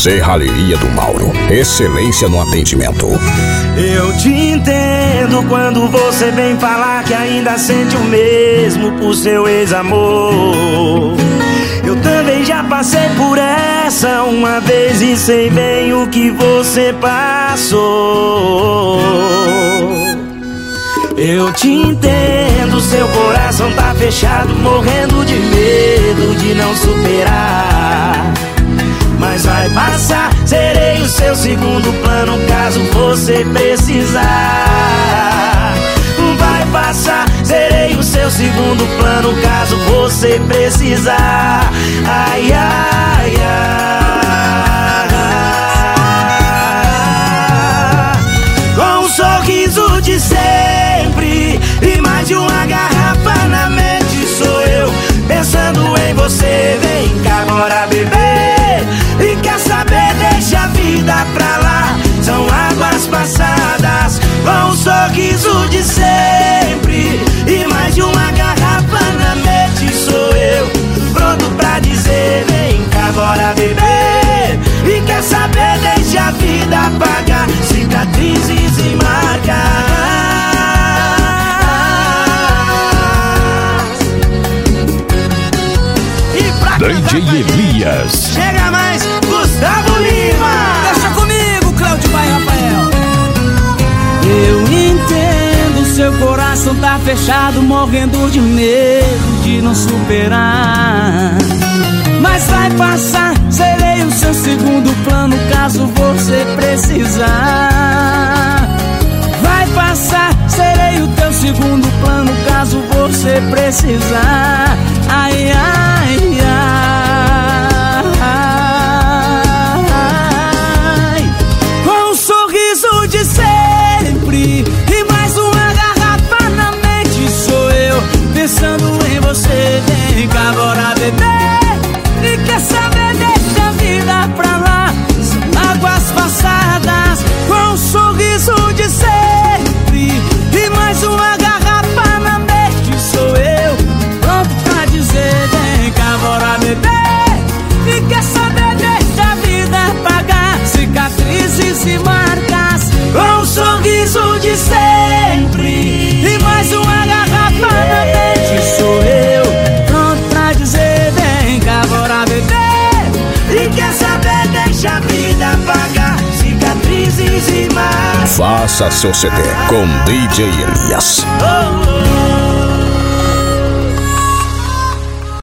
Serralheria do Mauro, excelência no atendimento. Eu te entendo quando você vem falar que ainda sente o mesmo por seu ex-amor. Eu também já passei por essa uma vez e sei bem o que você passou. Eu te entendo, seu coração tá fechado, morrendo de medo de não superar. Mas vai passar, serei o seu segundo plano caso você precisar. Vai passar, serei o seu segundo plano caso você precisar. Ai, ai, ai. Com um sorriso de sempre e mais de uma garrafa na mente sou eu, pensando em você. Vem cá, bora beber. E quer saber, deixa a vida pra lá, são águas passadas. Com um sorriso de sempre e mais de uma garrafa na mente sou eu, pronto pra dizer: vem cá, bora beber. E quer saber, deixa a vida apagar cicatrizes e marcas. DJ Elias. Chega mais, Gustavo Lima. Deixa comigo, Cláudio Vai Rafael. Eu entendo, seu coração tá fechado, morrendo de medo de não superar. Mas vai passar, serei o seu segundo plano caso você precisar. Vai passar, serei o teu segundo plano caso você precisar. Ai, ai, ai. Com um sorriso de sempre e mais uma garrafa na mente sou eu, pensando em você. Vem cá, bora beber. E quer saber, deixa a vida pra lá, são águas passadas. Com um sorriso de sempre e mais uma garrafa na mente sou eu, pronto pra dizer: vem cá, bora beber. E quer saber, deixa a vida apagar cicatrizes e marcas. Com um sorriso de sempre E mais uma garrafa na mente sou eu, pronto pra dizer: vem cá, bora beber. e quer saber, deixa a vida apagar cicatrizes e marcas. Faça seu CD com DJ Elias. Oh, oh.